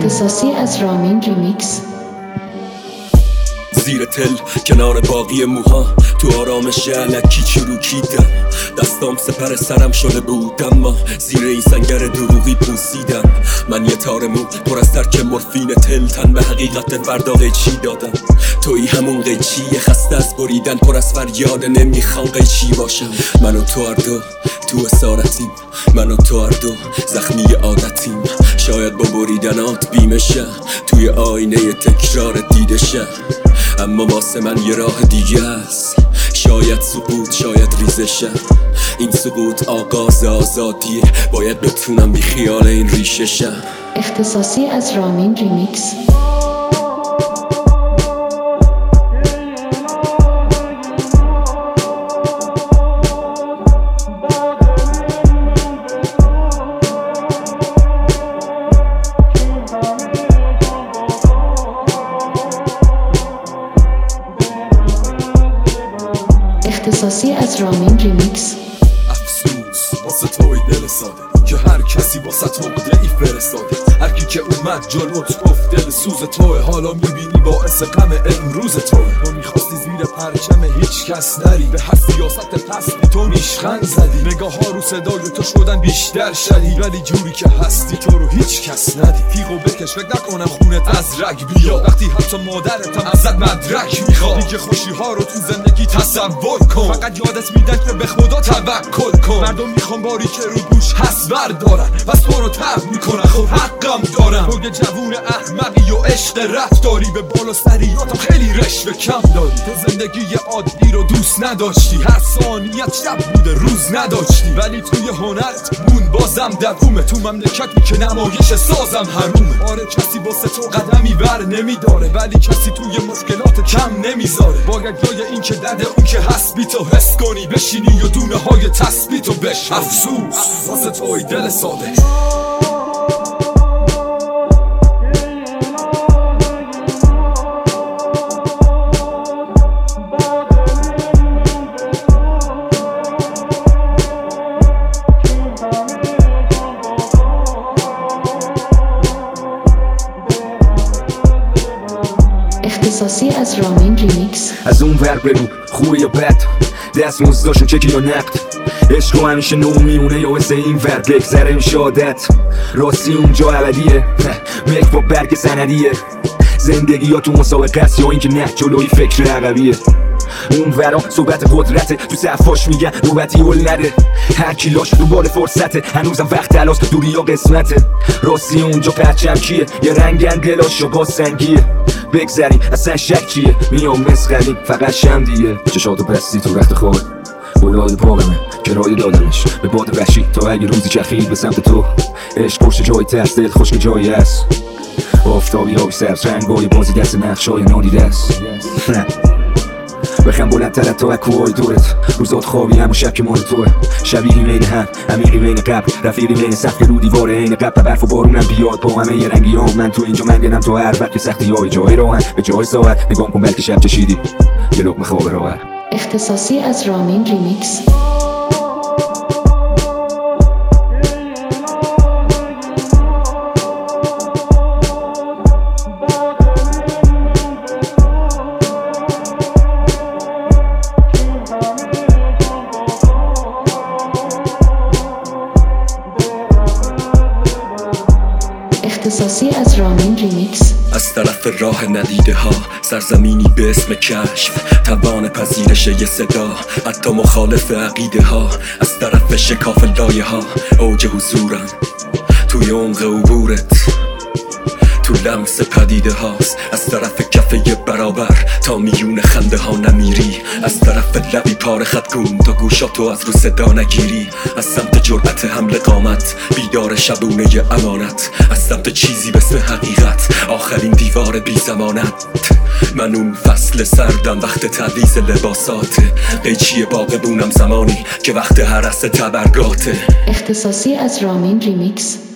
اختصاصی از رامین ریمیکس. زیر تل کنار باقی موها تو آرامش علکی چروکیدم، دستام سپر سرم شده بود اما زیر این سنگر دروغی پوسیدم. من یه تار مو پر از ترک مورفین تل، تن به حقیقت فردا قیچی دادم. توی همون قیچی خسته از بریدن، پر از فریاد نمیخوام قیچی باشم. من و تو هر دو تو اسارتیم، من و تو هر دو زخمی عادتیم. شاید با بریدنات بیمشه توی آینه تکرار دیده شه، اما واسه من یه راه دیگه است. شاید سقوط، شاید ریزشه. این سقوط آغاز آزادیه، باید بتونم بی خیال این ریشه شم. اختصاصی از رامین ریمیکس. اختصاصی از رامین ریمیکس. افسوس واسه توی دل ساده که هر کسی واسه تو ضعیف فرستاده. هر کی که اومد جلوت گفت دل سوز توه، حالا میبینی باعث غم امروز توه. تو میخواستی زیر پرچم هیچ کس نری، به هر سیاست پستی تو نیشخند زدی. نگاه ها رو صدای تو شدن بیشتر شدید، ولی جوری که هستی تو رو هیچ کس ندید. تیغو بکش فکر نکنم خونت از رگ بیاد، وقتی حتی مادرتم ازت مدرک میخواد. دیگه خوشی ها رو تو زندگی تصور کن، فقط یادت میدن که به خدا توکل کن. مردم میخوان باری که رو دوش هست بردارن، پس تو رو تب میکنن، خب حقم دارم. تو یه جوون احمقی و عشق رفتاری، به بالا سریاتم خیلی رشوه کم داری. تو زندگی عادی رو دوست نداشتی، هر ثانیت شب بوده روز نداشتی، ولی توی هنرت مون بازم دوومه. تو مملکتی که نمایش سازم حرومه. آره کسی واسه تو قدمی بر نمیداره، ولی کسی توی مشکلات کم نمیذاره. باید جای این که درد اون که هست بی تو حس کنی، بشینی و دونه های تثبیت و بش. افسوس واسه توی دل ساده. اختصاصی از رامین ریمیکس. از اون ور بگو خوبه یا بد، دست مزداشون چکی یا نقد. عشق و همیشه نو میونه یا واسه این ور بگذره میشه عادت. راستی اونجا ابدیه، ملک با برگ سندیه. زندگی یا تو مسابقه است یا اینکه نه جلوی فکر عقبیه. اون ورا صحبت قدرته، تو صفاش میگن نوبتی هل نده. هر کی لاش دوباره فرصته، هنوزم وقت تلاس دوری یا قسمته. راستی اونجا پرچم کیه، یه رنگن دلاش با سنگیه. بگذری اصلا شک چیه، میام مسخریم فقط شم دیگه. چشاتو بستی تو رخت خواب بلاد پاقمه، کرایه دادمش به باد وحشی تا اگه روزی چخید به سمت تو. عشق پشت جای ترس، دل خشک جایی هست. آفتابی آبی سبز رنگای بازی دست نقشای نادیده است. بخم بلندتر تا کوهای دورت، روزات خوابی همون شب که مال توه. شبیهی بین هم، عمیقی بین قبل، رفیقی بین سخت رو دیوار عین قبل. برف و بارونم بیاد با همه یه رنگی ها، من تو اینجا منگنم تو هر وقت که سختی های جای راهن به جای ساعت. نگام کن بلکه شب چشیدی یه لقمه خواب راحت. اختصاصی از رامین ریمیکس. اختصاصی از رامین ریمیکس. از طرف راه ندیده ها، سرزمینی به اسم کشف، توان پذیرش یه صدا، حتی مخالف عقیده ها. از طرف شکاف لایه ها، اوج حضورم توی عمق عبورت، تو لمس پدیده هاست. از طرف کفه برابر تا میون خنده ها نمیری، از طرف لبی پاره خطگون تا گوشاتو از رو صدا نگیری. از سمت جرأت حمل قامت، بیدار شبونه امانت، از سمت چیزی به اسم حقیقت، آخرین دیوار بی زمانت. من اون فصل سردم وقت تعویض لباساته، قیچی باغبونم زمانی که وقت هرس تبرگاته. اختصاصی از رامین ریمیکس.